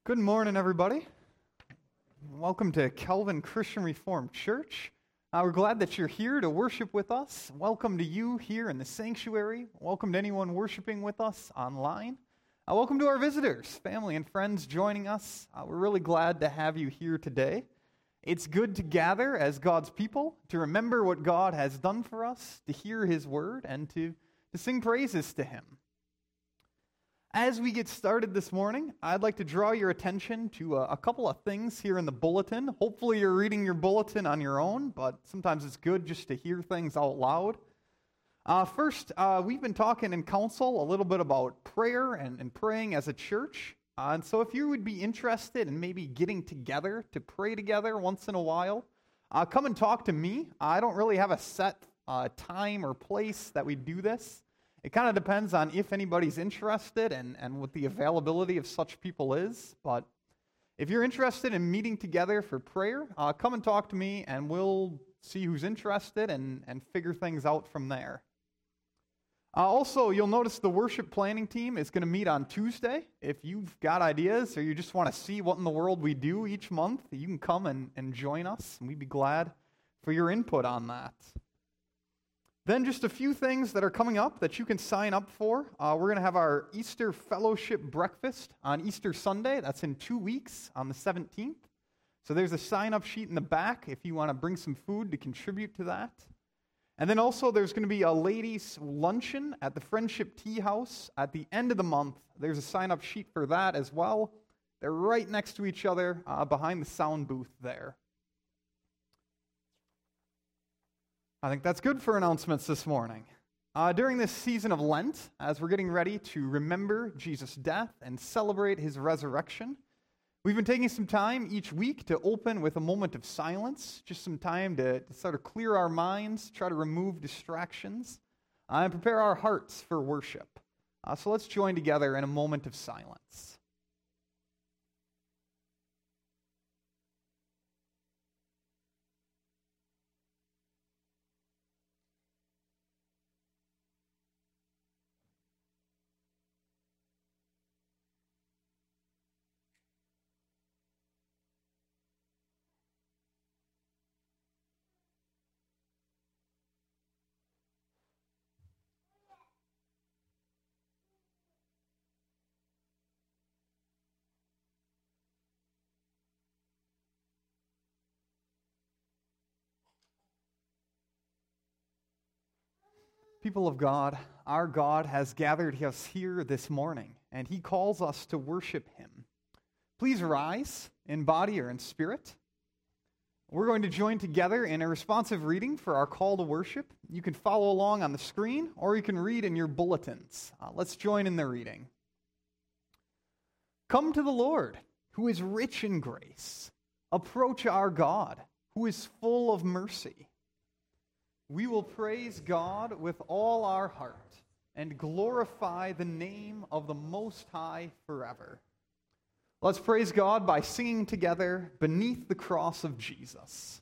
Good morning, everybody. Welcome to Calvin Christian Reformed Church. We're glad that you're here to worship with us. Welcome to you here in the sanctuary. Welcome to anyone worshiping with us online. Welcome to our visitors, family and friends joining us. We're really glad to have you here today. It's good to gather as God's people, to remember what God has done for us, to hear His word, and to sing praises to Him. As we get started this morning, I'd like to draw your attention to a couple of things here in the bulletin. Hopefully you're reading your bulletin on your own, but sometimes it's good just to hear things out loud. First, we've been talking in council a little bit about prayer and praying as a church. And so if you would be interested in maybe getting together to pray together once in a while, come and talk to me. I don't really have a set time or place that we do this. It kind of depends on if anybody's interested and what the availability of such people is. But if you're interested in meeting together for prayer, come and talk to me and we'll see who's interested and figure things out from there. Also, you'll notice the worship planning team is going to meet on Tuesday. If you've got ideas or you just want to see what in the world we do each month, you can come and join us, and we'd be glad for your input on that. Then just a few things that are coming up that you can sign up for. We're going to have our Easter Fellowship Breakfast on Easter Sunday. That's in 2 weeks on the 17th. So there's a sign-up sheet in the back if you want to bring some food to contribute to that. And then also there's going to be a ladies' luncheon at the Friendship Tea House at the end of the month. There's a sign-up sheet for that as well. They're right next to each other behind the sound booth there. I think that's good for announcements this morning. During this season of Lent, as we're getting ready to remember Jesus' death and celebrate His resurrection, we've been taking some time each week to open with a moment of silence, just some time to sort of clear our minds, try to remove distractions, and prepare our hearts for worship. So let's join together in a moment of silence. People of God, our God has gathered us here this morning, and He calls us to worship Him. Please rise in body or in spirit. We're going to join together in a responsive reading for our call to worship. You can follow along on the screen, or you can read in your bulletins. Let's join in the reading. Come to the Lord, who is rich in grace. Approach our God, who is full of mercy. We will praise God with all our heart and glorify the name of the Most High forever. Let's praise God by singing together Beneath the Cross of Jesus.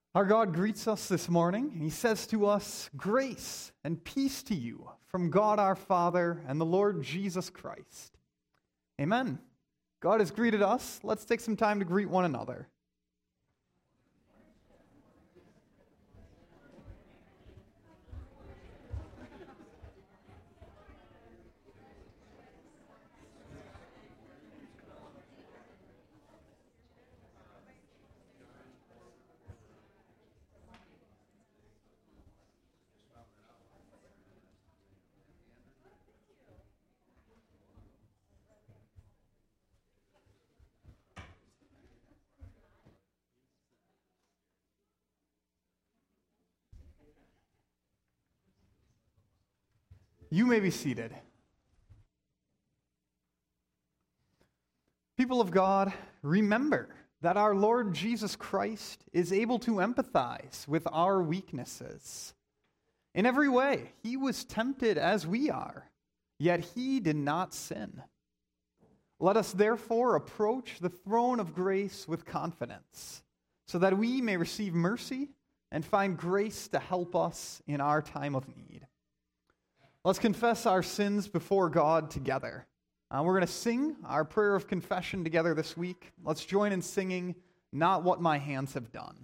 Our God greets us this morning, and He says to us, "Grace and peace to you from God our Father and the Lord Jesus Christ." Amen. God has greeted us. Let's take some time to greet one another. You may be seated. People of God, remember that our Lord Jesus Christ is able to empathize with our weaknesses. In every way, He was tempted as we are, yet He did not sin. Let us therefore approach the throne of grace with confidence, so that we may receive mercy and find grace to help us in our time of need. Let's confess our sins before God together. We're going to sing our prayer of confession together this week. Let's join in singing, "Not What My Hands Have Done."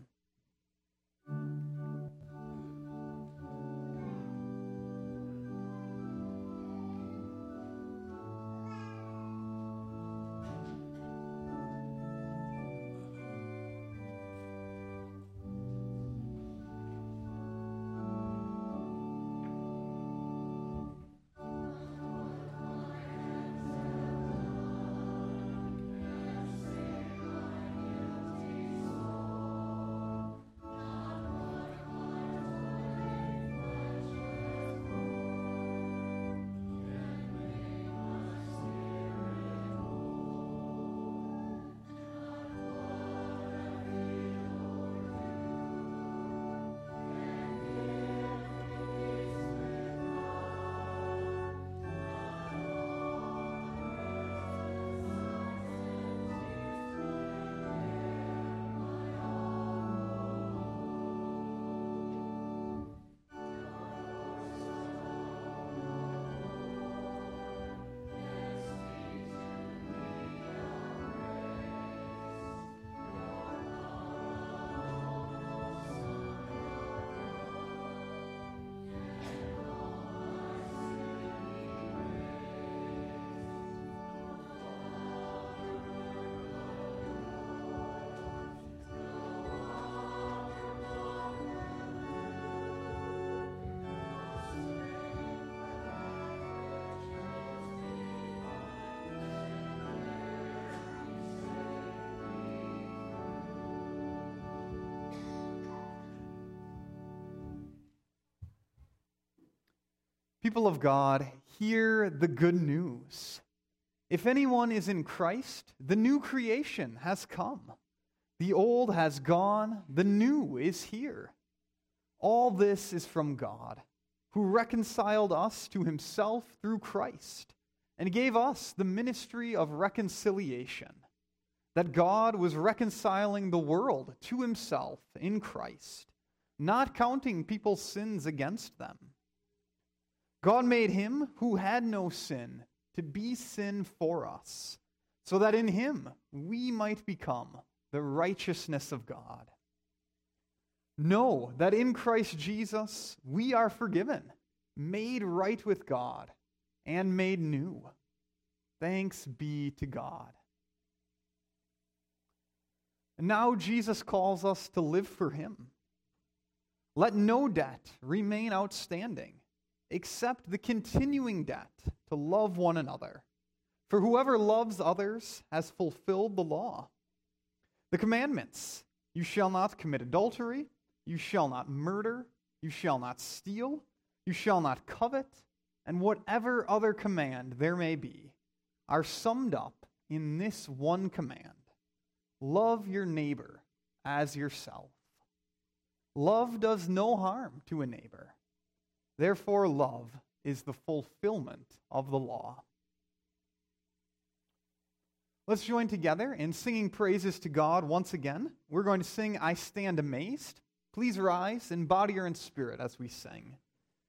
People of God, hear the good news. If anyone is in Christ, the new creation has come. The old has gone, the new is here. All this is from God, who reconciled us to Himself through Christ, and gave us the ministry of reconciliation, that God was reconciling the world to Himself in Christ, not counting people's sins against them. God made Him who had no sin to be sin for us, so that in Him we might become the righteousness of God. Know that in Christ Jesus we are forgiven, made right with God, and made new. Thanks be to God. And now Jesus calls us to live for Him. Let no debt remain outstanding, except the continuing debt to love one another. For whoever loves others has fulfilled the law. The commandments: you shall not commit adultery, you shall not murder, you shall not steal, you shall not covet, and whatever other command there may be, are summed up in this one command: love your neighbor as yourself. Love does no harm to a neighbor. Therefore, love is the fulfillment of the law. Let's join together in singing praises to God once again. We're going to sing "I Stand Amazed." Please rise in body or in spirit as we sing.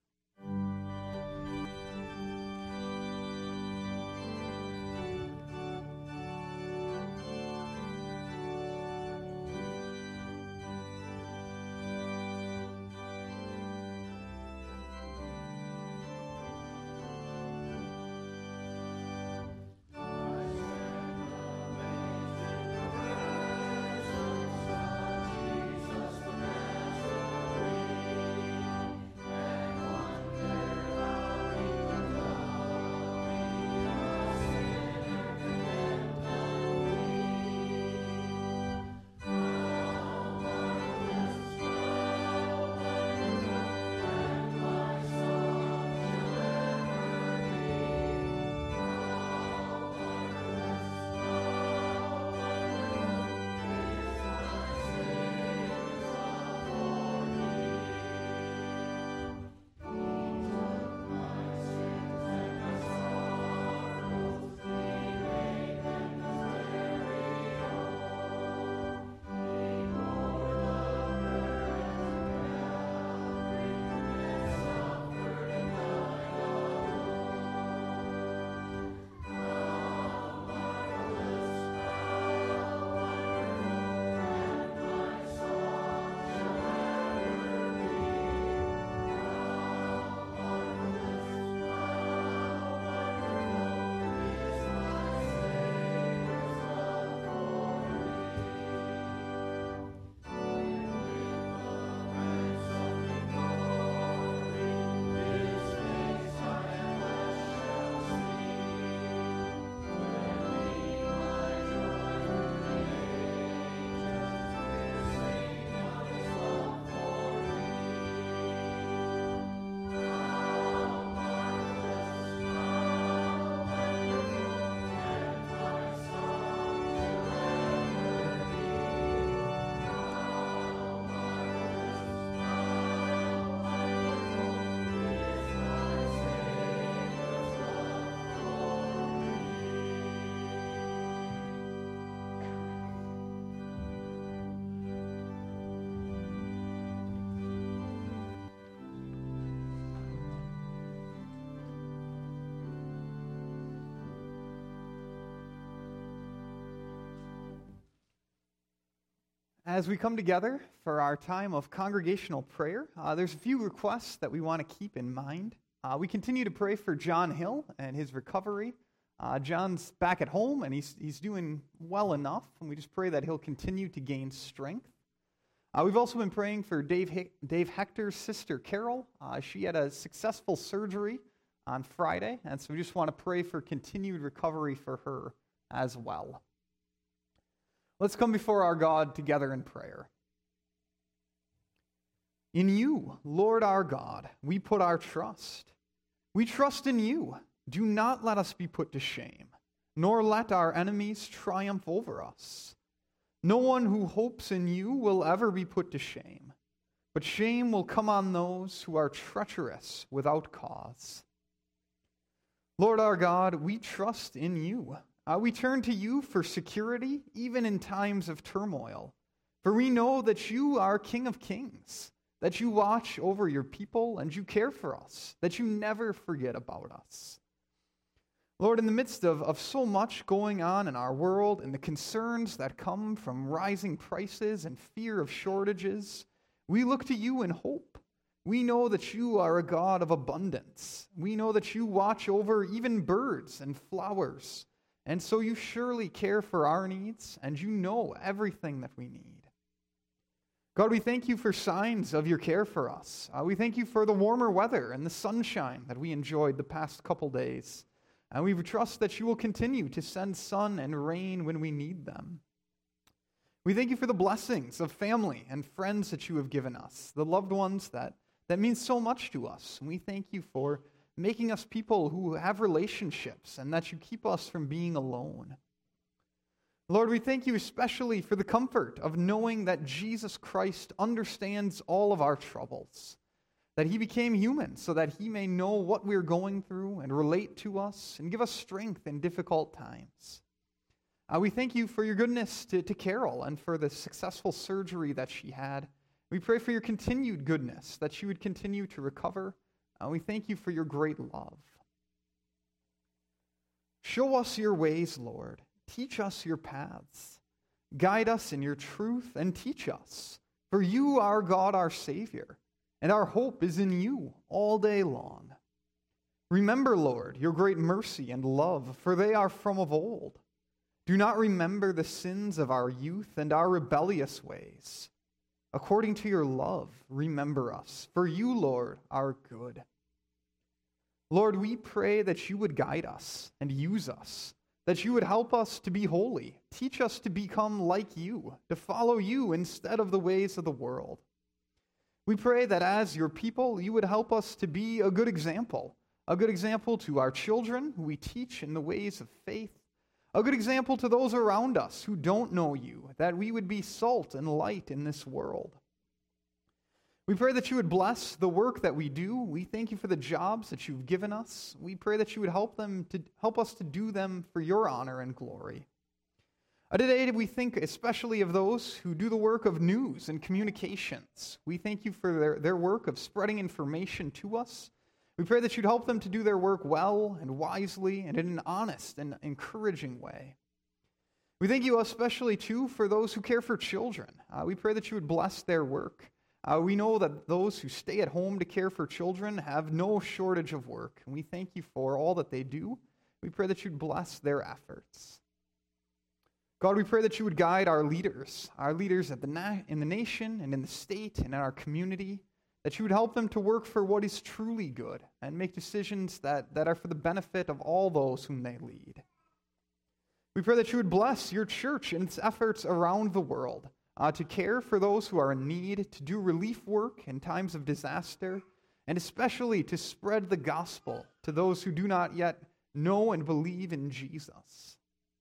As we come together for our time of congregational prayer, there's a few requests that we want to keep in mind. We continue to pray for John Hill and his recovery. John's back at home, and he's doing well enough, and we just pray that he'll continue to gain strength. We've also been praying for Dave Hector's sister, Carol. She had a successful surgery on Friday, and so we just want to pray for continued recovery for her as well. Let's come before our God together in prayer. In you, Lord our God, we put our trust. We trust in you. Do not let us be put to shame, nor let our enemies triumph over us. No one who hopes in you will ever be put to shame, but shame will come on those who are treacherous without cause. Lord our God, we trust in you. We turn to you for security, even in times of turmoil. For we know that you are King of Kings, that you watch over your people and you care for us, that you never forget about us. Lord, in the midst of so much going on in our world and the concerns that come from rising prices and fear of shortages, we look to you in hope. We know that you are a God of abundance. We know that you watch over even birds and flowers. And so you surely care for our needs, and you know everything that we need. God, we thank you for signs of your care for us. We thank you for the warmer weather and the sunshine that we enjoyed the past couple days. And we trust that you will continue to send sun and rain when we need them. We thank you for the blessings of family and friends that you have given us, the loved ones that mean so much to us. And we thank you for making us people who have relationships and that you keep us from being alone. Lord, we thank you especially for the comfort of knowing that Jesus Christ understands all of our troubles, that he became human so that he may know what we're going through and relate to us and give us strength in difficult times. We thank you for your goodness to Carol and for the successful surgery that she had. We pray for your continued goodness, that you would continue to recover. We thank you for your great love. Show us your ways, Lord. Teach us your paths. Guide us in your truth and teach us. For you are God, our Savior, and our hope is in you all day long. Remember, Lord, your great mercy and love, for they are from of old. Do not remember the sins of our youth and our rebellious ways. According to your love, remember us, for you, Lord, are good. Lord, we pray that you would guide us and use us, that you would help us to be holy, teach us to become like you, to follow you instead of the ways of the world. We pray that as your people, you would help us to be a good example to our children who we teach in the ways of faith, a good example to those around us who don't know you, that we would be salt and light in this world. We pray that you would bless the work that we do. We thank you for the jobs that you've given us. We pray that you would help us to do them for your honor and glory. Today we think especially of those who do the work of news and communications. We thank you for their work of spreading information to us. We pray that you'd help them to do their work well and wisely and in an honest and encouraging way. We thank you especially, too, for those who care for children. We pray that you would bless their work. We know that those who stay at home to care for children have no shortage of work, and we thank you for all that they do. We pray that you'd bless their efforts. God, we pray that you would guide our leaders in the nation and in the state and in our community, that you would help them to work for what is truly good and make decisions that are for the benefit of all those whom they lead. We pray that you would bless your church in its efforts around the world to care for those who are in need, to do relief work in times of disaster, and especially to spread the gospel to those who do not yet know and believe in Jesus.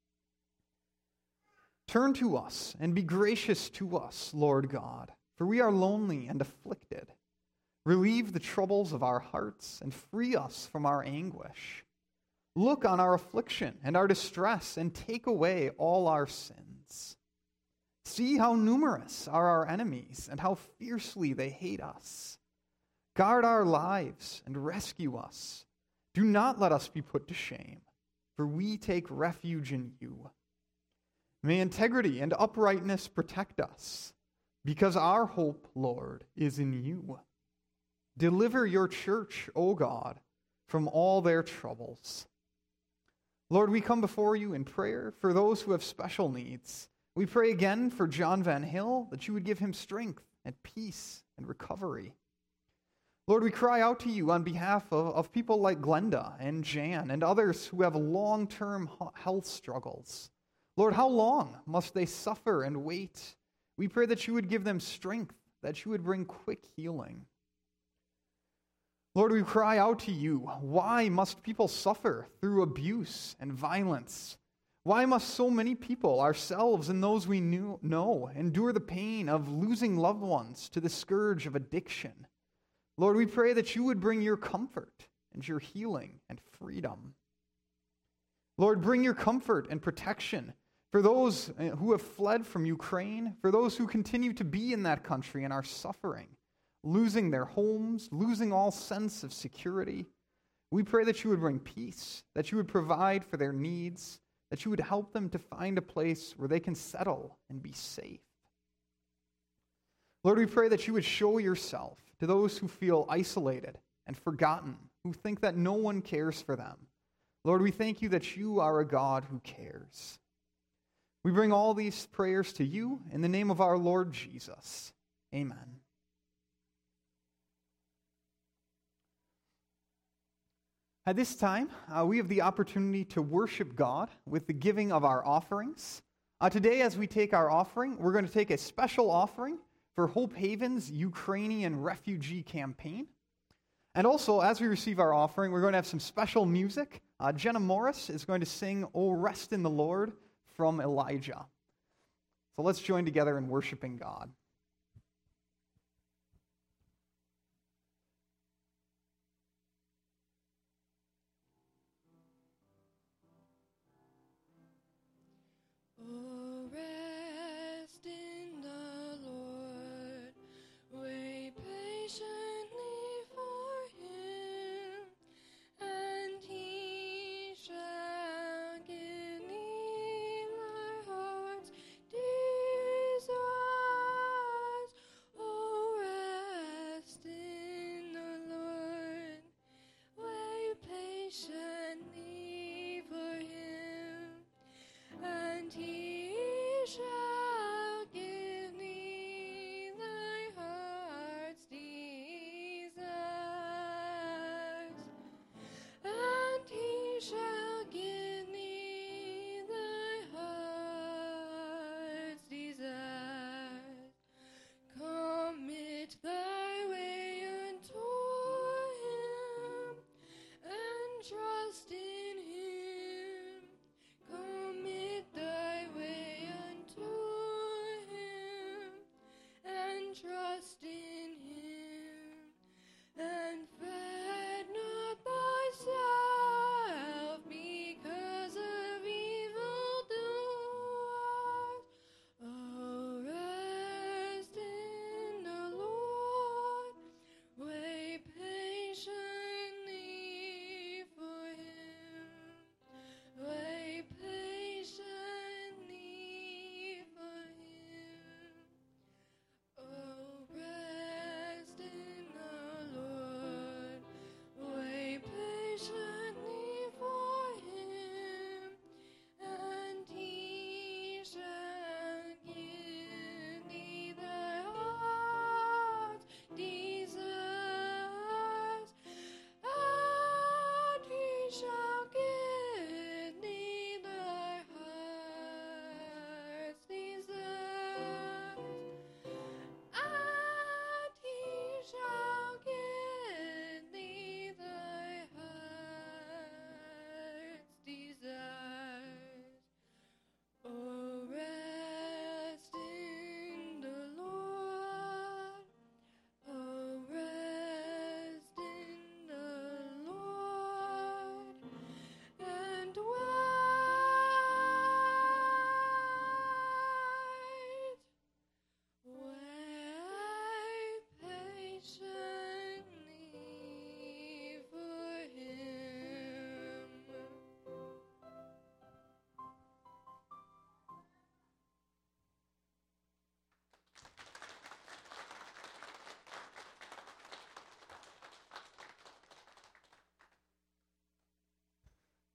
Turn to us and be gracious to us, Lord God, for we are lonely and afflicted. Relieve the troubles of our hearts and free us from our anguish. Look on our affliction and our distress and take away all our sins. See how numerous are our enemies and how fiercely they hate us. Guard our lives and rescue us. Do not let us be put to shame, for we take refuge in you. May integrity and uprightness protect us, because our hope, Lord, is in you. Deliver your church, O God, from all their troubles. Lord, we come before you in prayer for those who have special needs. We pray again for John Van Hill, that you would give him strength and peace and recovery. Lord, we cry out to you on behalf of people like Glenda and Jan and others who have long-term health struggles. Lord, how long must they suffer and wait? We pray that you would give them strength, that you would bring quick healing. Lord, we cry out to you, why must people suffer through abuse and violence? Why must so many people, ourselves and those we know, endure the pain of losing loved ones to the scourge of addiction? Lord, we pray that you would bring your comfort and your healing and freedom. Lord, bring your comfort and protection for those who have fled from Ukraine, for those who continue to be in that country and are suffering, losing their homes, losing all sense of security. We pray that you would bring peace, that you would provide for their needs, that you would help them to find a place where they can settle and be safe. Lord, we pray that you would show yourself to those who feel isolated and forgotten, who think that no one cares for them. Lord, we thank you that you are a God who cares. We bring all these prayers to you in the name of our Lord Jesus. Amen. At this time, we have the opportunity to worship God with the giving of our offerings. Today, as we take our offering, we're going to take a special offering for Hope Haven's Ukrainian refugee campaign. And also, as we receive our offering, we're going to have some special music. Jenna Morris is going to sing, "O Rest in the Lord," from Elijah. So let's join together in worshiping God. Oh, rest in the Lord,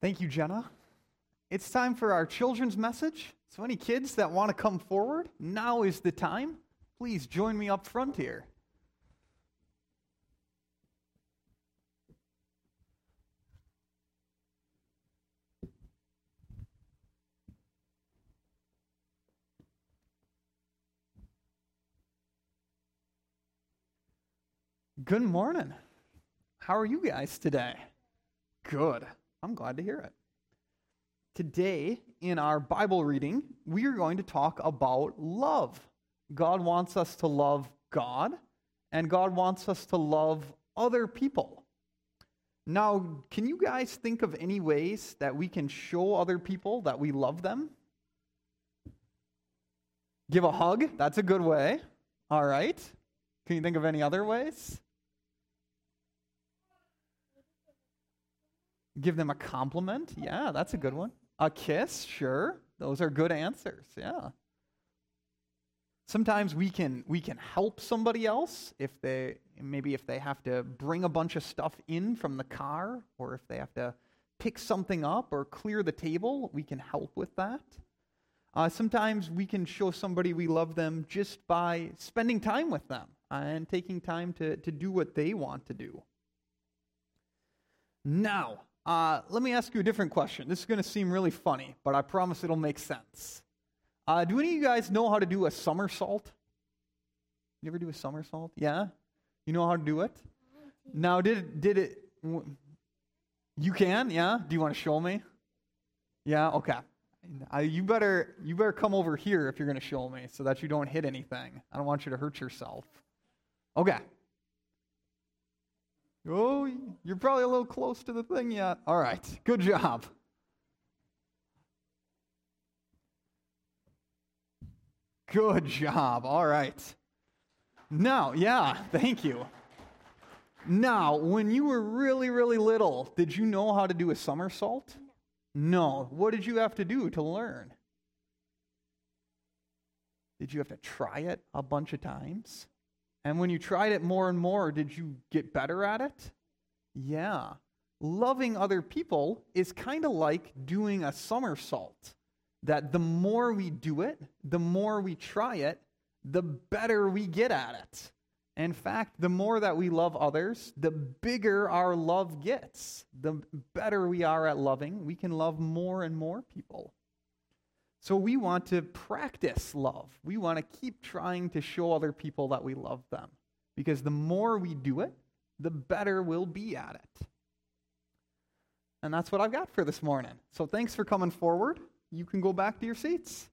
Thank you, Jenna. It's time for our children's message. So any kids that want to come forward, now is the time. Please join me up front here. Good morning. How are you guys today? Good. I'm glad to hear it. Today, in our Bible reading, we are going to talk about love. God wants us to love God, and God wants us to love other people. Now, can you guys think of any ways that we can show other people that we love them? Give a hug. That's a good way. All right. Can you think of any other ways? Give them a compliment. Yeah, that's a good one. A kiss, sure. Those are good answers. Yeah. Sometimes we can help somebody else if they have to bring a bunch of stuff in from the car, or if they have to pick something up or clear the table, we can help with that. Sometimes we can show somebody we love them just by spending time with them and taking time to do what they want to do. Now, let me ask you a different question. This is going to seem really funny, but I promise it'll make sense. Do any of you guys know how to do a somersault? You ever do a somersault? Yeah? You know how to do it? Now, did it... You can? Yeah? Do you want to show me? Yeah? Okay. You better come over here if you're going to show me so that you don't hit anything. I don't want you to hurt yourself. Okay. Oh, you're probably a little close to the thing yet. All right. Good job. Good job. All right. Now, yeah, thank you. Now, when you were really, really little, did you know how to do a somersault? No. What did you have to do to learn? Did you have to try it a bunch of times? And when you tried it more and more, did you get better at it? Yeah. Loving other people is kind of like doing a somersault. That the more we do it, the more we try it, the better we get at it. In fact, the more that we love others, the bigger our love gets. The better we are at loving, we can love more and more people. So we want to practice love. We want to keep trying to show other people that we love them. Because the more we do it, the better we'll be at it. And that's what I've got for this morning. So thanks for coming forward. You can go back to your seats.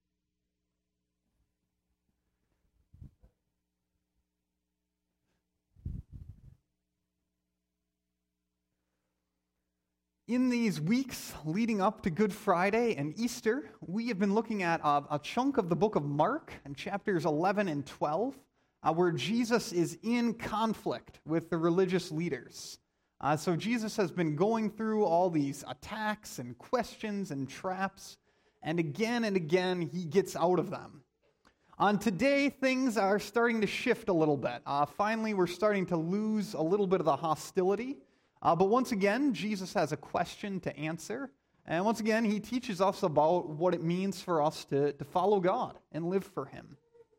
In these weeks leading up to Good Friday and Easter, we have been looking at a chunk of the book of Mark in chapters 11 and 12, where Jesus is in conflict with the religious leaders. So Jesus has been going through all these attacks and questions and traps, and again he gets out of them. On today, things are starting to shift a little bit. Finally, we're starting to lose a little bit of the hostility. But once again, Jesus has a question to answer. And once again, he teaches us about what it means for us to follow God and live for him.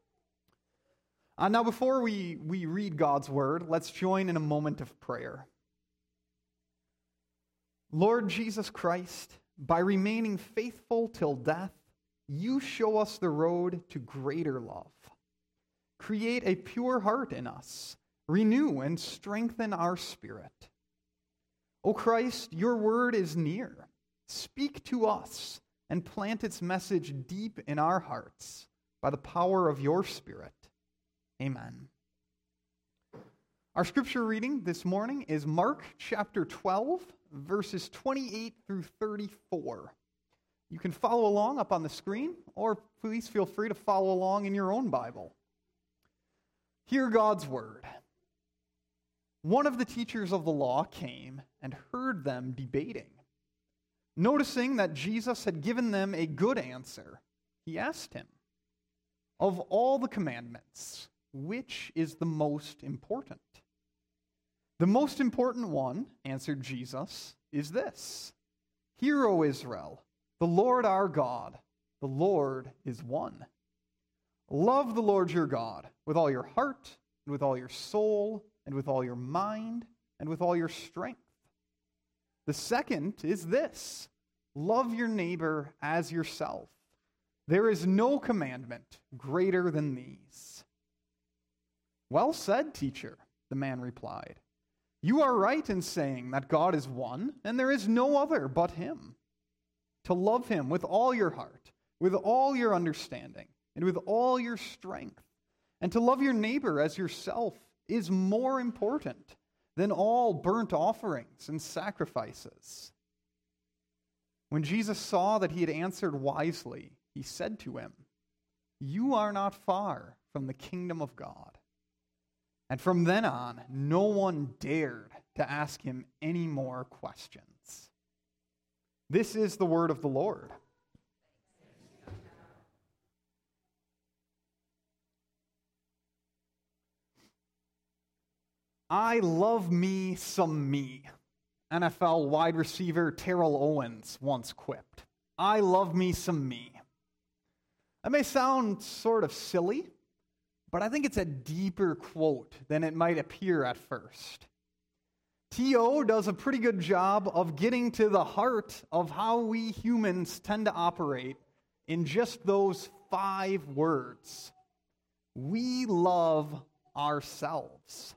Now, before we read God's word, let's join in a moment of prayer. Lord Jesus Christ, by remaining faithful till death, you show us the road to greater love. Create a pure heart in us. Renew and strengthen our spirit. O Christ, your word is near. Speak to us and plant its message deep in our hearts by the power of your Spirit. Amen. Our scripture reading this morning is Mark chapter 12, verses 28 through 34. You can follow along up on the screen, or please feel free to follow along in your own Bible. Hear God's word. One of the teachers of the law came and heard them debating. Noticing that Jesus had given them a good answer, he asked him, "Of all the commandments, which is the most important?" "The most important one," answered Jesus, "is this. Hear, O Israel, the Lord our God, the Lord is one. Love the Lord your God with all your heart, and with all your soul, and with all your mind, and with all your strength. The second is this: love your neighbor as yourself. There is no commandment greater than these. Well said, teacher, the man replied. You are right in saying that God is one, and there is no other but him. To love him with all your heart, with all your understanding, and with all your strength, and to love your neighbor as yourself is more important than all burnt offerings and sacrifices. When Jesus saw that he had answered wisely, he said to him, You are not far from the kingdom of God. And from then on, no one dared to ask him any more questions. This is the word of the Lord. I love me some me, NFL wide receiver Terrell Owens once quipped. I love me some me. That may sound sort of silly, but I think it's a deeper quote than it might appear at first. T.O. does a pretty good job of getting to the heart of how we humans tend to operate in just those 5 words. We love ourselves.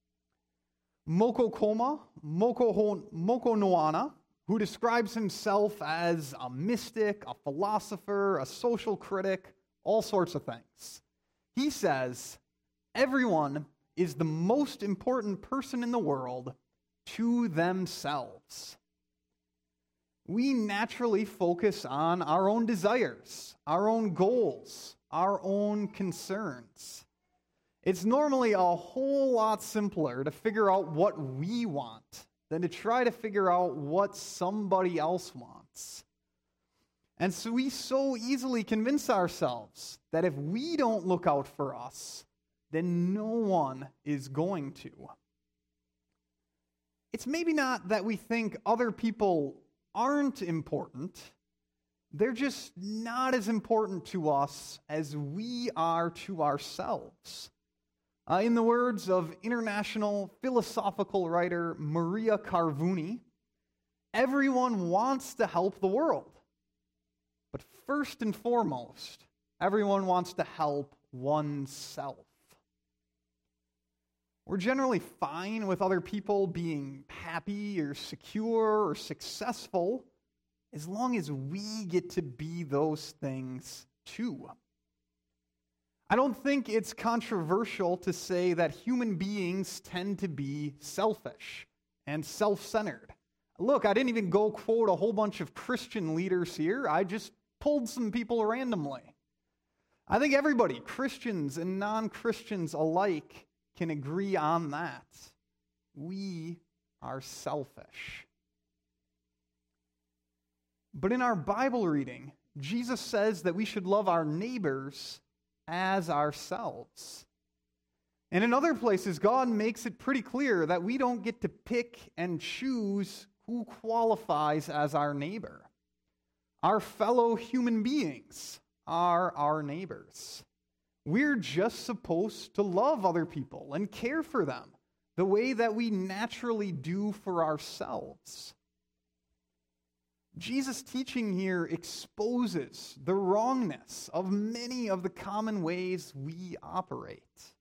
Moko Noana, who describes himself as a mystic, a philosopher, a social critic, all sorts of things. He says, everyone is the most important person in the world to themselves. We naturally focus on our own desires, our own goals, our own concerns. It's normally a whole lot simpler to figure out what we want than to try to figure out what somebody else wants. And so we so easily convince ourselves that if we don't look out for us, then no one is going to. It's maybe not that we think other people aren't important. They're just not as important to us as we are to ourselves. In the words of international philosophical writer Maria Carvuni, everyone wants to help the world. But first and foremost, everyone wants to help oneself. We're generally fine with other people being happy or secure or successful as long as we get to be those things too. I don't think it's controversial to say that human beings tend to be selfish and self-centered. Look, I didn't even go quote a whole bunch of Christian leaders here. I just pulled some people randomly. I think everybody, Christians and non-Christians alike, can agree on that. We are selfish. But in our Bible reading, Jesus says that we should love our neighbors as ourselves. And in other places, God makes it pretty clear that we don't get to pick and choose who qualifies as our neighbor. Our fellow human beings are our neighbors. We're just supposed to love other people and care for them the way that we naturally do for ourselves. Jesus' teaching here exposes the wrongness of many of the common ways we operate.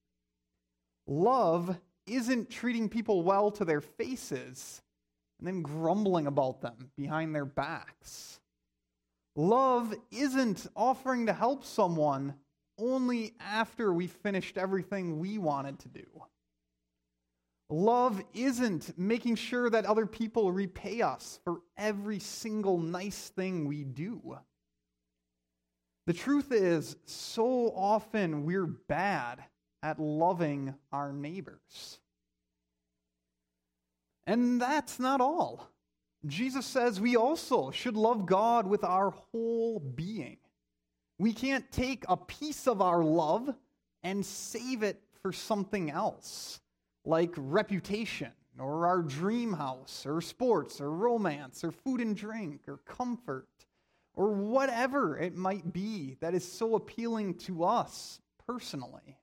Love isn't treating people well to their faces and then grumbling about them behind their backs. Love isn't offering to help someone only after we finished everything we wanted to do. Love isn't making sure that other people repay us for every single nice thing we do. The truth is, so often we're bad at loving our neighbors. And that's not all. Jesus says we also should love God with our whole being. We can't take a piece of our love and save it for something else, like reputation or our dream house, or sports, or romance, or food and drink, or comfort, or whatever it might be that is so appealing to us personally.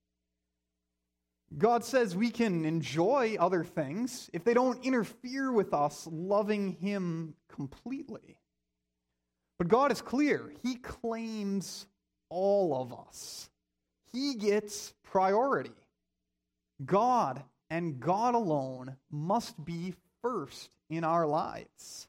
God says we can enjoy other things if they don't interfere with us loving Him completely. But God is clear. He claims all of us. He gets priority. God and God alone must be first in our lives.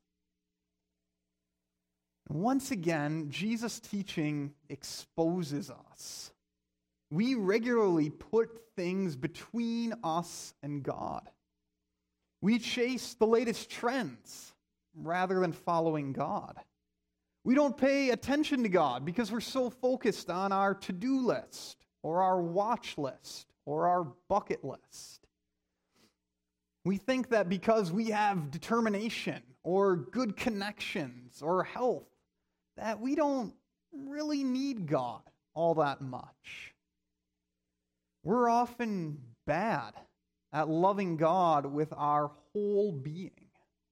Once again, Jesus' teaching exposes us. We regularly put things between us and God. We chase the latest trends rather than following God. We don't pay attention to God because we're so focused on our to-do list or our watch list or our bucket list. We think that because we have determination or good connections or health, that we don't really need God all that much. We're often bad at loving God with our whole being.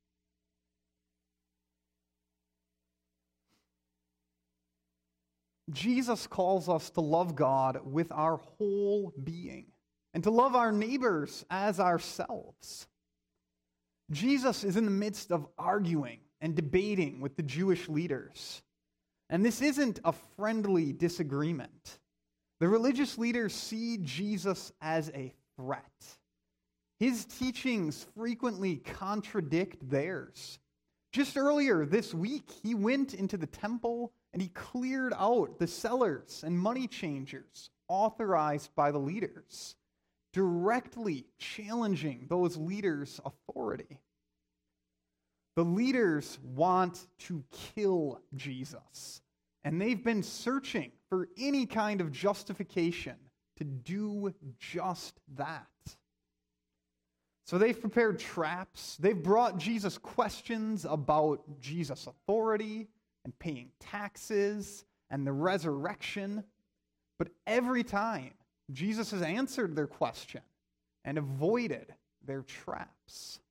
Jesus calls us to love God with our whole being and to love our neighbors as ourselves. Jesus is in the midst of arguing and debating with the Jewish leaders. And this isn't a friendly disagreement. The religious leaders see Jesus as a threat. His teachings frequently contradict theirs. Just earlier this week, he went into the temple and he cleared out the sellers and money changers authorized by the leaders, directly challenging those leaders' authority. The leaders want to kill Jesus, and they've been searching for any kind of justification to do just that. So they've prepared traps. They've brought Jesus questions about Jesus' authority and paying taxes and the resurrection. But every time, Jesus has answered their question and avoided their traps.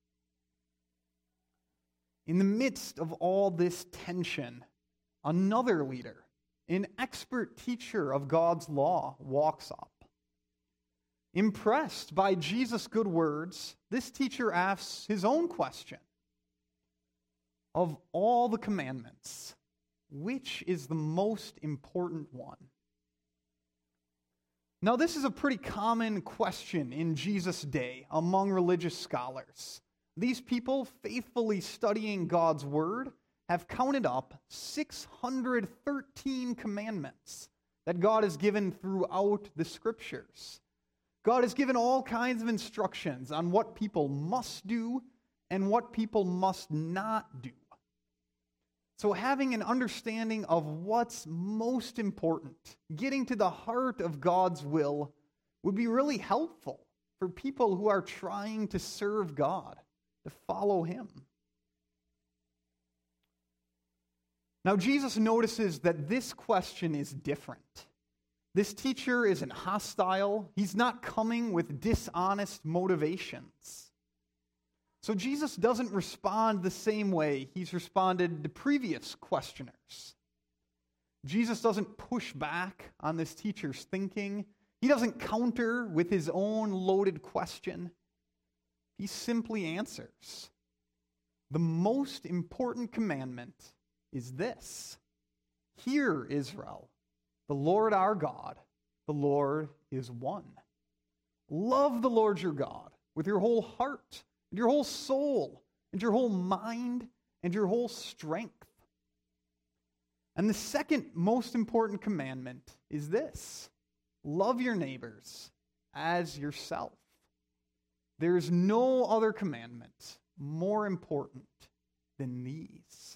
In the midst of all this tension, another leader, an expert teacher of God's law, walks up. Impressed by Jesus' good words, this teacher asks his own question. Of all the commandments, which is the most important one? Now, this is a pretty common question in Jesus' day among religious scholars. These people, faithfully studying God's word, have counted up 613 commandments that God has given throughout the scriptures. God has given all kinds of instructions on what people must do and what people must not do. So having an understanding of what's most important, getting to the heart of God's will, would be really helpful for people who are trying to serve God, to follow Him. Now, Jesus notices that this question is different. This teacher isn't hostile. He's not coming with dishonest motivations. So Jesus doesn't respond the same way he's responded to previous questioners. Jesus doesn't push back on this teacher's thinking. He doesn't counter with his own loaded question. He simply answers. The most important commandment is this: Hear, Israel, the Lord our God, the Lord is one. Love the Lord your God with your whole heart, and your whole soul, and your whole mind, and your whole strength. And the second most important commandment is this: love your neighbors as yourself. There is no other commandment more important than these.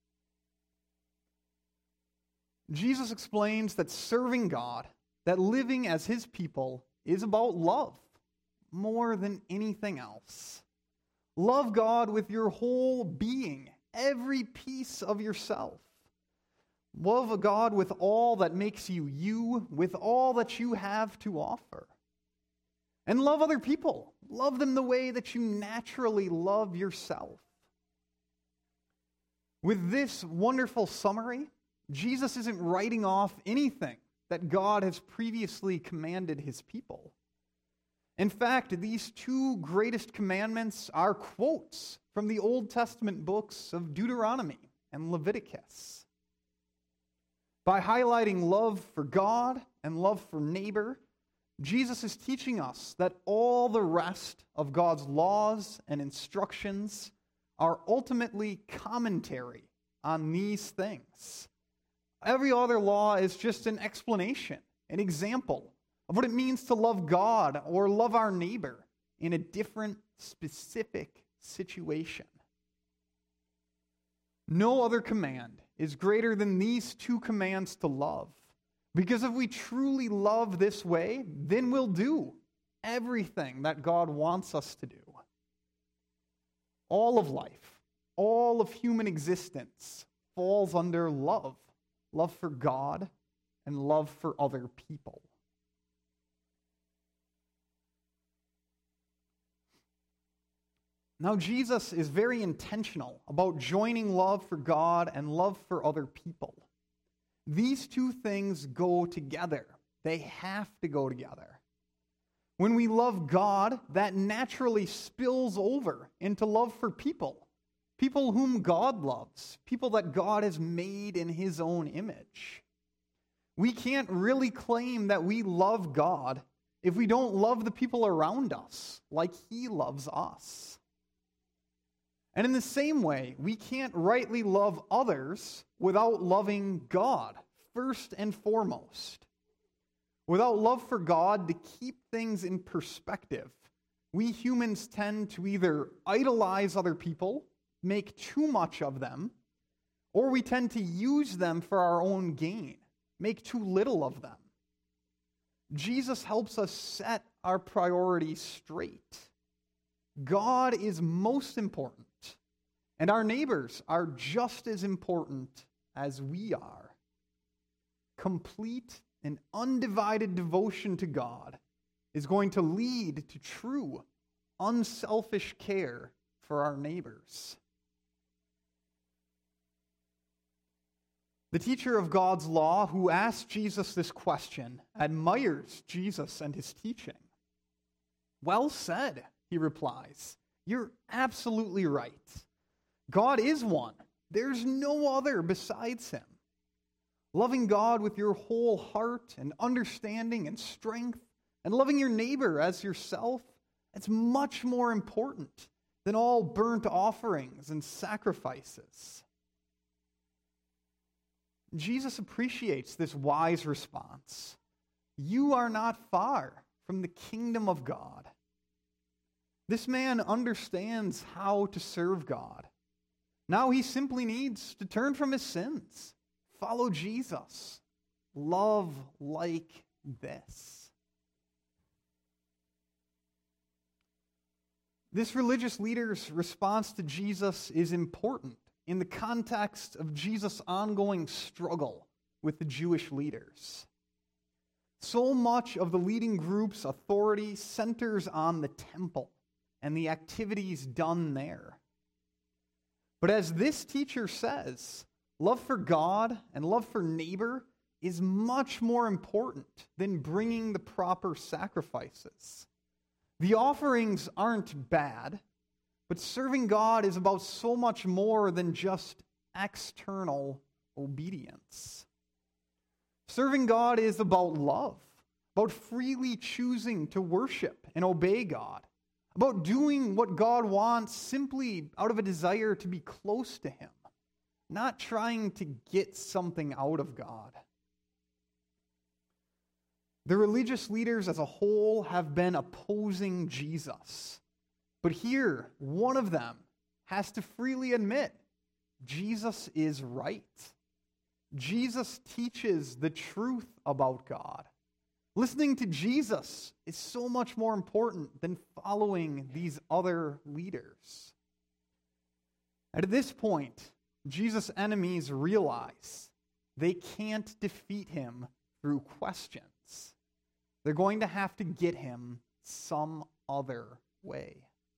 Jesus explains that serving God, that living as His people, is about love more than anything else. Love God with your whole being, every piece of yourself. Love God with all that makes you you, with all that you have to offer. And love other people. Love them the way that you naturally love yourself. With this wonderful summary, Jesus isn't writing off anything that God has previously commanded his people. In fact, these two greatest commandments are quotes from the Old Testament books of Deuteronomy and Leviticus. By highlighting love for God and love for neighbor, Jesus is teaching us that all the rest of God's laws and instructions are ultimately commentary on these things. Every other law is just an explanation, an example of what it means to love God or love our neighbor in a different, specific situation. No other command is greater than these two commands to love. Because if we truly love this way, then we'll do everything that God wants us to do. All of life, all of human existence falls under love. Love for God and love for other people. Now, Jesus is very intentional about joining love for God and love for other people. These two things go together. They have to go together. When we love God, that naturally spills over into love for people. People whom God loves. People that God has made in his own image. We can't really claim that we love God if we don't love the people around us like he loves us. And in the same way, we can't rightly love others without loving God, first and foremost. Without love for God, to keep things in perspective, we humans tend to either idolize other people, make too much of them, or we tend to use them for our own gain, make too little of them. Jesus helps us set our priorities straight. God is most important, and our neighbors are just as important as we are. Complete and undivided devotion to God is going to lead to true, unselfish care for our neighbors. The teacher of God's law who asked Jesus this question admires Jesus and his teaching. "Well said," he replies. "You're absolutely right. God is one. There's no other besides him. Loving God with your whole heart and understanding and strength, and loving your neighbor as yourself, it's much more important than all burnt offerings and sacrifices." Jesus appreciates this wise response. You are not far from the kingdom of God. This man understands how to serve God. Now he simply needs to turn from his sins, follow Jesus, love like this. This religious leader's response to Jesus is important in the context of Jesus' ongoing struggle with the Jewish leaders. So much of the leading group's authority centers on the temple and the activities done there. But as this teacher says, love for God and love for neighbor is much more important than bringing the proper sacrifices. The offerings aren't bad, but serving God is about so much more than just external obedience. Serving God is about love, about freely choosing to worship and obey God, about doing what God wants simply out of a desire to be close to him, not trying to get something out of God. The religious leaders as a whole have been opposing Jesus. But here, one of them has to freely admit, Jesus is right. Jesus teaches the truth about God. Listening to Jesus is so much more important than following these other leaders. At this point, Jesus' enemies realize they can't defeat him through questions. They're going to have to get him some other way.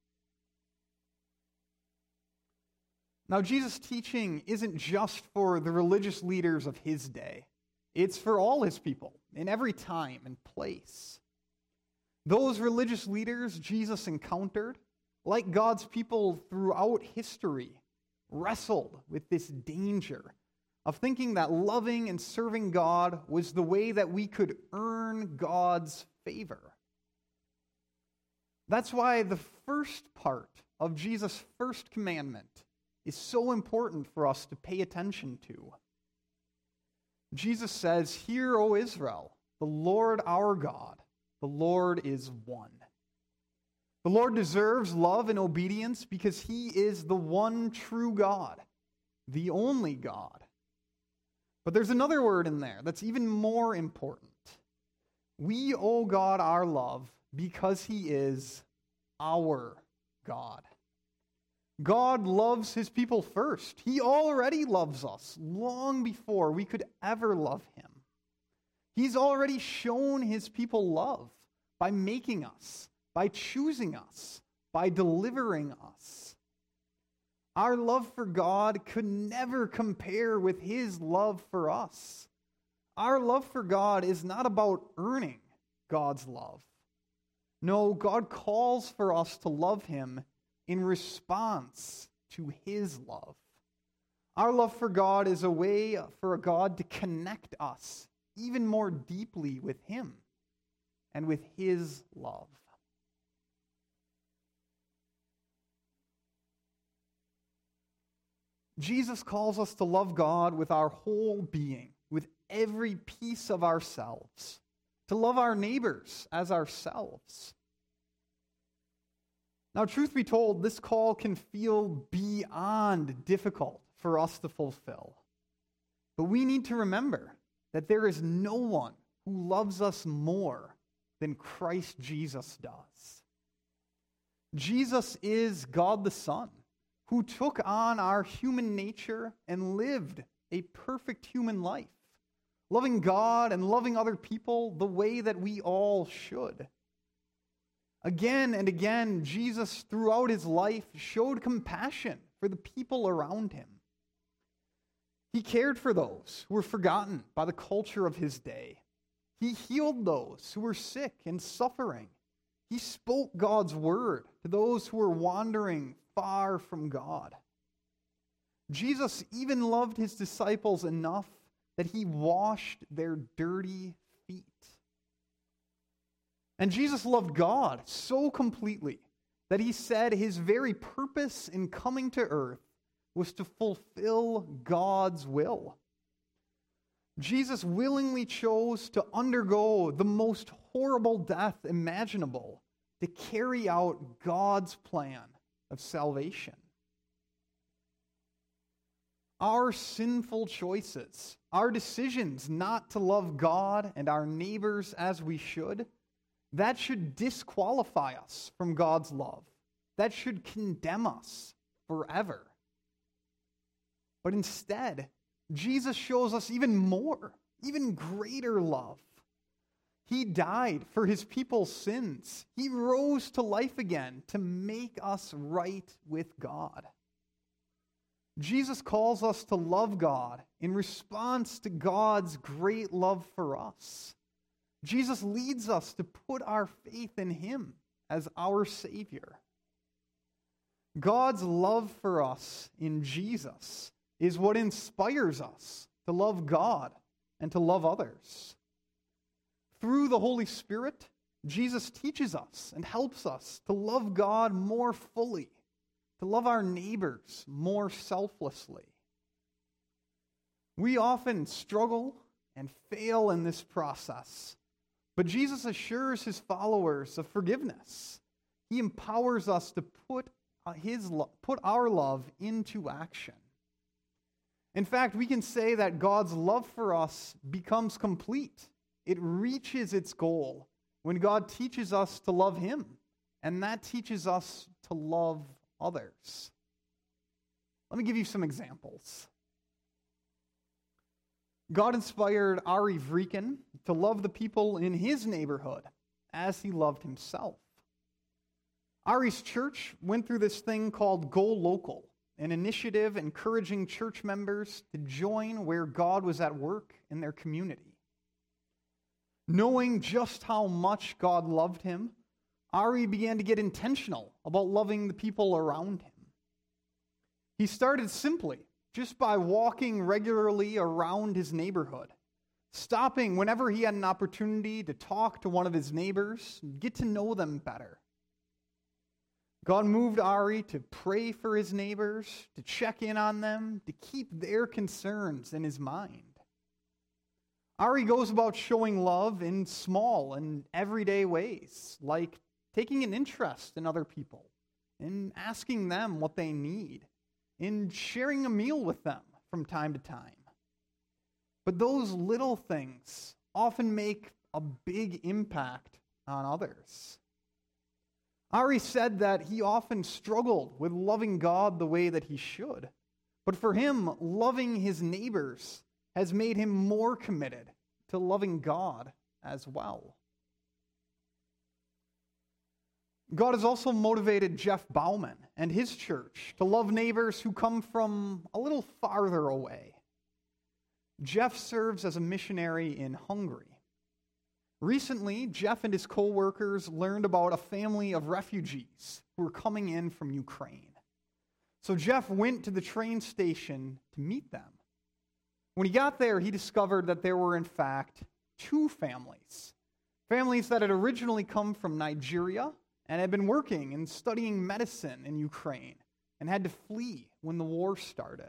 Now, Jesus' teaching isn't just for the religious leaders of his day. It's for all his people, in every time and place. Those religious leaders Jesus encountered, like God's people throughout history, wrestled with this danger of thinking that loving and serving God was the way that we could earn God's favor. That's why the first part of Jesus' first commandment is so important for us to pay attention to. Jesus says, "Hear, O Israel, the Lord our God, the Lord is one." The Lord deserves love and obedience because he is the one true God, the only God. But there's another word in there that's even more important. We owe God our love because he is our God. God loves his people first. He already loves us long before we could ever love him. He's already shown his people love by making us, by choosing us, by delivering us. Our love for God could never compare with his love for us. Our love for God is not about earning God's love. No, God calls for us to love him in response to his love. Our love for God is a way for God to connect us even more deeply with him and with his love. Jesus calls us to love God with our whole being, with every piece of ourselves, to love our neighbors as ourselves. Now, truth be told, this call can feel beyond difficult for us to fulfill. But we need to remember that there is no one who loves us more than Christ Jesus does. Jesus is God the Son, who took on our human nature and lived a perfect human life, loving God and loving other people the way that we all should. Again and again, Jesus, throughout his life, showed compassion for the people around him. He cared for those who were forgotten by the culture of his day. He healed those who were sick and suffering. He spoke God's word to those who were wandering far from God. Jesus even loved his disciples enough that he washed their dirty feet. And Jesus loved God so completely that he said his very purpose in coming to earth was to fulfill God's will. Jesus willingly chose to undergo the most horrible death imaginable to carry out God's plan of salvation. Our sinful choices, our decisions not to love God and our neighbors as we should, that should disqualify us from God's love. That should condemn us forever. But instead, Jesus shows us even more, even greater love. He died for his people's sins. He rose to life again to make us right with God. Jesus calls us to love God in response to God's great love for us. Jesus leads us to put our faith in him as our Savior. God's love for us in Jesus is what inspires us to love God and to love others. Through the Holy Spirit, Jesus teaches us and helps us to love God more fully, to love our neighbors more selflessly. We often struggle and fail in this process, but Jesus assures his followers of forgiveness. He empowers us to put our love into action. In fact, we can say that God's love for us becomes complete. It reaches its goal when God teaches us to love him, and that teaches us to love others. Let me give you some examples. God inspired Ari Vrieken to love the people in his neighborhood as he loved himself. Ari's church went through this thing called Go Local, an initiative encouraging church members to join where God was at work in their community. Knowing just how much God loved him, Ari began to get intentional about loving the people around him. He started simply, just by walking regularly around his neighborhood, stopping whenever he had an opportunity to talk to one of his neighbors, get to know them better. God moved Ari to pray for his neighbors, to check in on them, to keep their concerns in his mind. Ari goes about showing love in small and everyday ways, like taking an interest in other people, in asking them what they need, in sharing a meal with them from time to time. But those little things often make a big impact on others. Ari said that he often struggled with loving God the way that he should. But for him, loving his neighbors has made him more committed to loving God as well. God has also motivated Jeff Bauman and his church to love neighbors who come from a little farther away. Jeff serves as a missionary in Hungary. Recently, Jeff and his co-workers learned about a family of refugees who were coming in from Ukraine. So Jeff went to the train station to meet them. When he got there, he discovered that there were, in fact, two families. Families that had originally come from Nigeria and had been working and studying medicine in Ukraine and had to flee when the war started.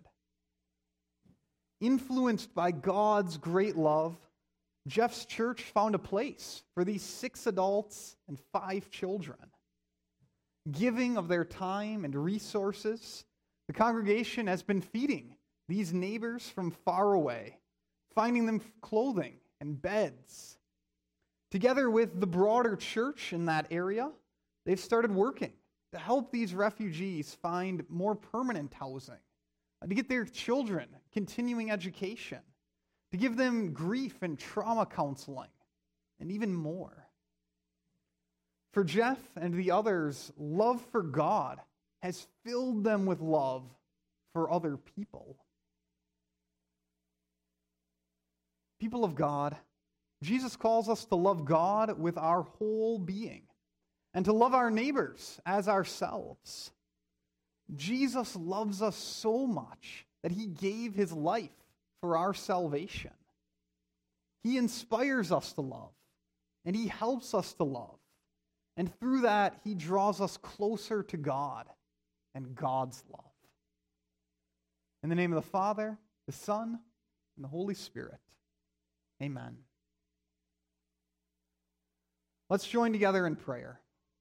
Influenced by God's great love, Jeff's church found a place for these 6 adults and 5 children. Giving of their time and resources, the congregation has been feeding these neighbors from far away, finding them clothing and beds. Together with the broader church in that area, they've started working to help these refugees find more permanent housing, to get their children continuing education, to give them grief and trauma counseling, and even more. For Jeff and the others, love for God has filled them with love for other people. People of God, Jesus calls us to love God with our whole being and to love our neighbors as ourselves. Jesus loves us so much that he gave his life for our salvation. He inspires us to love, and he helps us to love. And through that, he draws us closer to God and God's love. In the name of the Father, the Son, and the Holy Spirit, amen. Let's join together in prayer.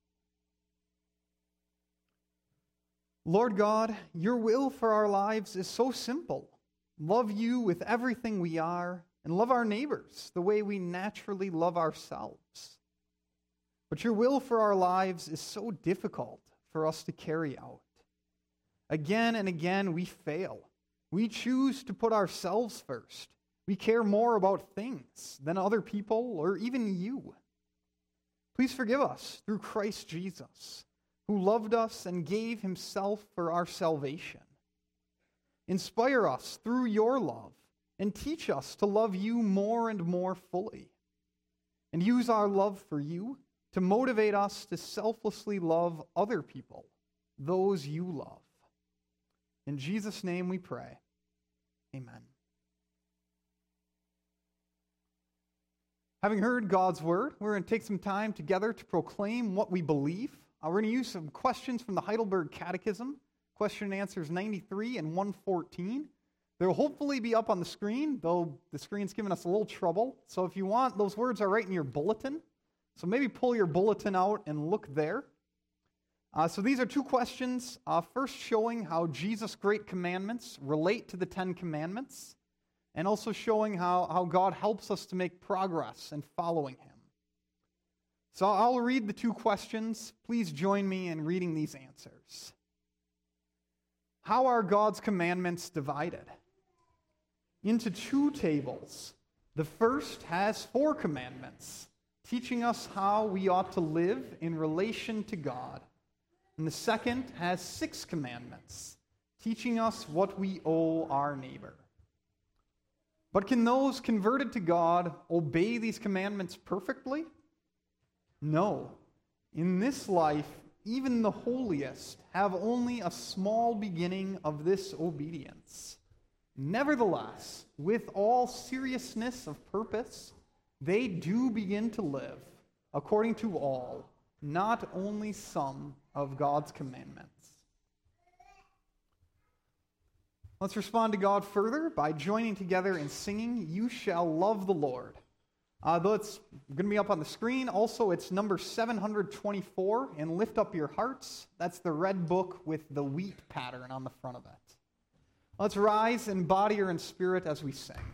Lord God, your will for our lives is so simple. Love you with everything we are, and love our neighbors the way we naturally love ourselves. But your will for our lives is so difficult for us to carry out. Again and again, we fail. We choose to put ourselves first. We care more about things than other people or even you. Please forgive us through Christ Jesus, who loved us and gave himself for our salvation. Inspire us through your love and teach us to love you more and more fully. And use our love for you to motivate us to selflessly love other people, those you love. In Jesus' name we pray. Amen. Having heard God's word, we're going to take some time together to proclaim what we believe. We're going to use some questions from the Heidelberg Catechism, question and answers 93 and 114. They'll hopefully be up on the screen, though the screen's giving us a little trouble. So if you want, those words are right in your bulletin. So maybe pull your bulletin out and look there. So these are 2 questions. First, showing how Jesus' great commandments relate to the 10 commandments, and also showing how God helps us to make progress in following him. So I'll read the 2 questions. Please join me in reading these answers. How are God's commandments divided? Into 2 tables. The first has 4 commandments. teaching us how we ought to live in relation to God. And the second has 6 commandments, teaching us what we owe our neighbor. But can those converted to God obey these commandments perfectly? No. In this life, even the holiest have only a small beginning of this obedience. Nevertheless, with all seriousness of purpose, they do begin to live according to all, not only some of God's commandments. Let's respond to God further by joining together in singing, "You Shall Love the Lord." Though it's going to be up on the screen. Also, it's number 724, and Lift Up Your Hearts. That's the red book with the wheat pattern on the front of it. Let's rise in body or in spirit as we sing.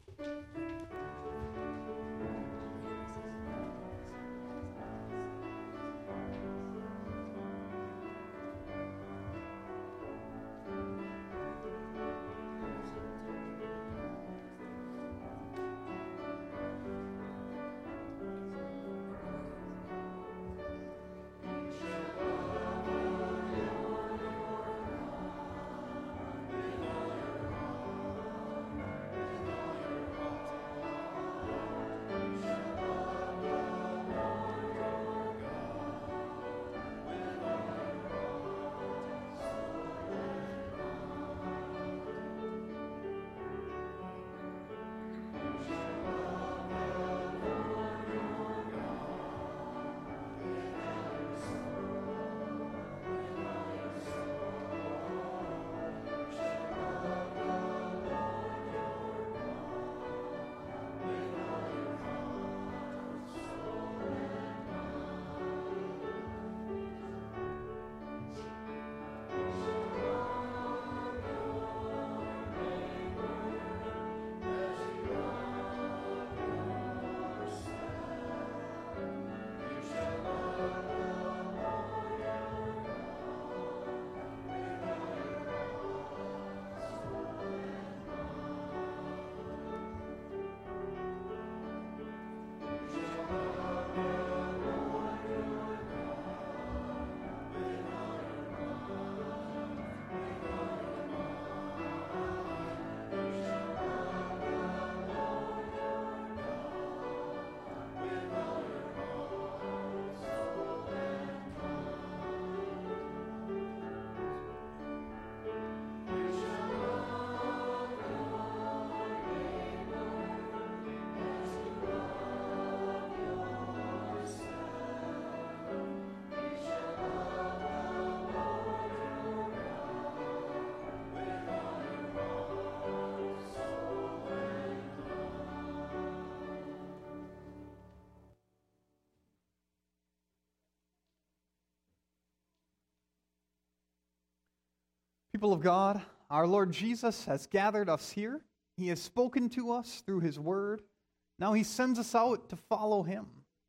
People of God, our Lord Jesus has gathered us here. He has spoken to us through his word. Now he sends us out to follow him.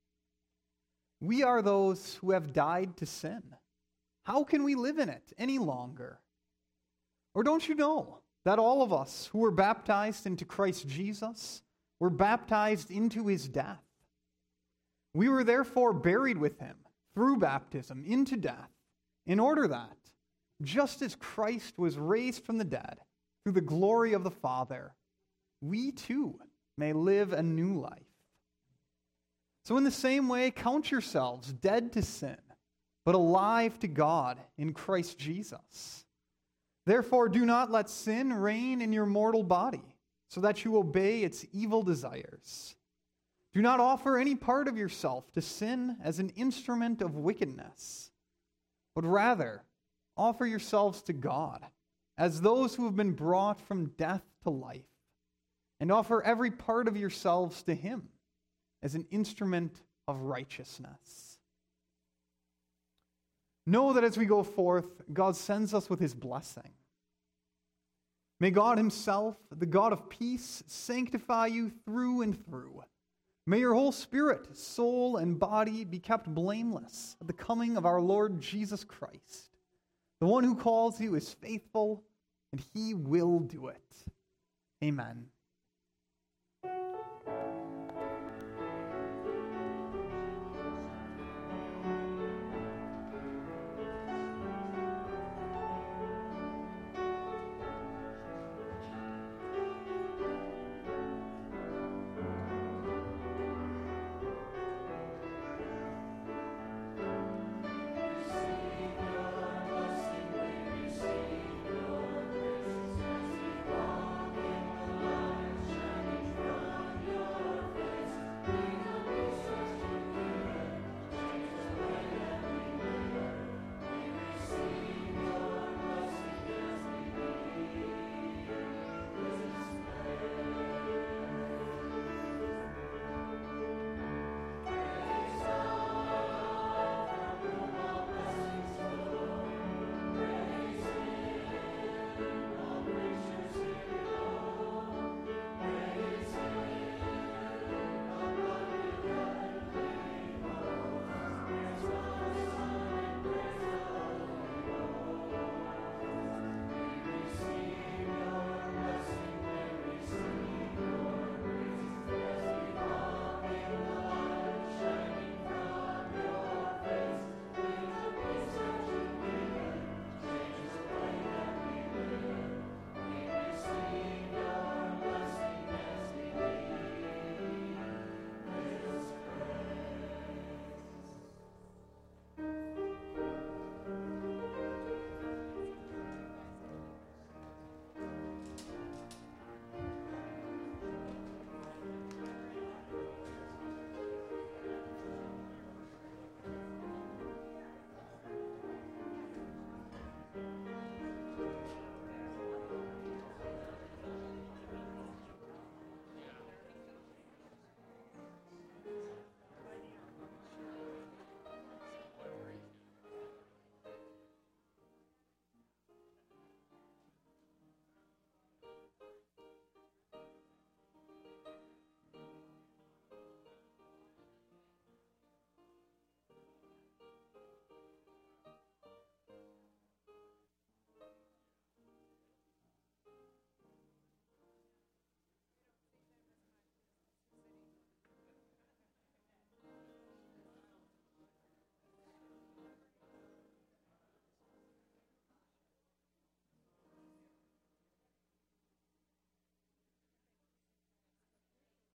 We are those who have died to sin. How can we live in it any longer? Or don't you know that all of us who were baptized into Christ Jesus were baptized into his death? We were therefore buried with him through baptism into death, in order that, just as Christ was raised from the dead through the glory of the Father, we too may live a new life. So in the same way, count yourselves dead to sin, but alive to God in Christ Jesus. Therefore, do not let sin reign in your mortal body, so that you obey its evil desires. Do not offer any part of yourself to sin as an instrument of wickedness, but rather offer yourselves to God as those who have been brought from death to life, and offer every part of yourselves to him as an instrument of righteousness. Know that as we go forth, God sends us with his blessing. May God himself, the God of peace, sanctify you through and through. May your whole spirit, soul, and body be kept blameless at the coming of our Lord Jesus Christ. The one who calls you is faithful, and he will do it. Amen.